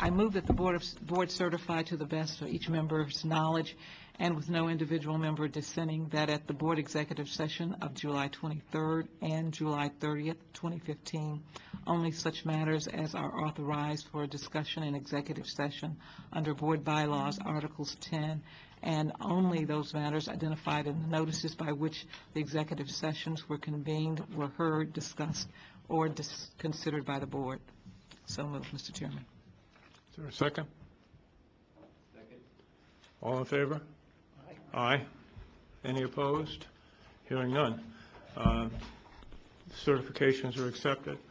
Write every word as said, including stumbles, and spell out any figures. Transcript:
I move that the Board of Board certify to the best of each member's knowledge and with no individual member dissenting that at the Board Executive Session of July twenty-third and July thirtieth, twenty fifteen, only such matters as are authorized for discussion in executive session under Board Bylaws, Articles ten, and only those matters identified in the notices by which the executive sessions were convened were heard, discussed, or dis considered by the Board. So moved, Mister Chairman. Is there a second? Second. All in favor? Aye. Aye. Any opposed? Hearing none. Uh, certifications are accepted.